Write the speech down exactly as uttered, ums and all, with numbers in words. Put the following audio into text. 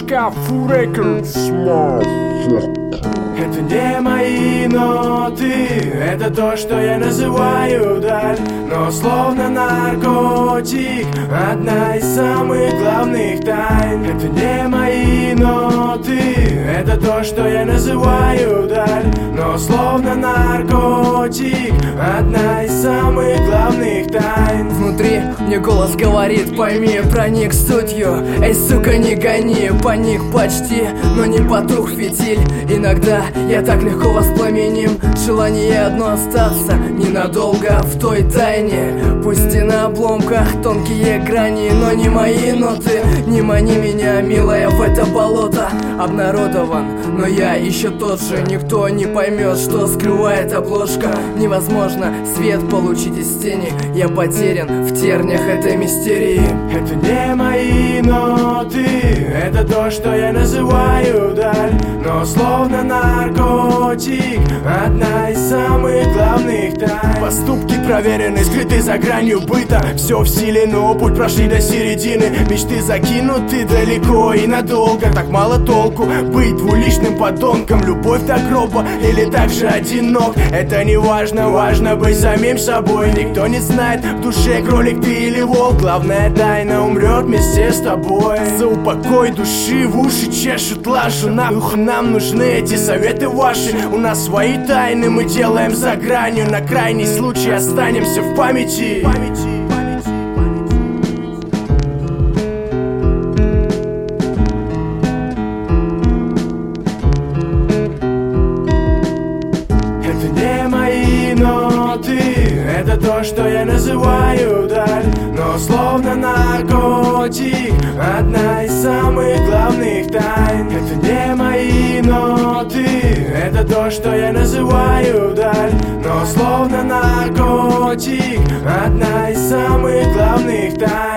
шкаф Records. Это не мои ноты, это то, что я называю даль. Но словно наркотик, одна из самых главных тайн. Это не мои ноты, это то, что я называю даль. Но словно наркотик, одна из самых главных тайн. Внутри мне голос говорит: пойми, проник сутью. Эй, сука, не гони, паник почти, но не потух фитиль. Иногда я так легко воспламеним, желание одно остаться ненадолго в той тайне. Пусть и на обломках тонкие грани, но не мои ноты. Не мани меня, милая, в это болото. Обнародован, но я еще тот же. Никто не поймет, что скрывает обложка. Невозможно свет получить из тени. Я потерян в тернях этой мистерии. Это не мои ноты, это то, что я называю даль. Но словно наркотик, одна из самых главных тайн. Поступки проверены, скрыты за гранью быта. Все в силе, но путь прошли до середины. Мечты закинуты далеко и надолго. Так мало толку быть двуличным подонком. Любовь так робо или так же одинок. Это не важно, важно быть самим собой. Никто не знает, в душе кролик ты или волк. Главная тайна умрет вместе с тобой. За упокой души в уши чешут лажу. Нахуй нам нужны эти советы ваши. У нас свои тайны мы делаем за гранью. На крайний случай останемся в памяти. Это не мои ноты, это то, что я называю даль. Но словно наркотик, одна из самых главных тайн. Это не мои ноты, это то, что я называю даль. Но словно наркотик, одна из самых главных тайн.